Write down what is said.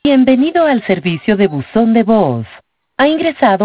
Bienvenido al servicio de buzón de voz. Ha ingresado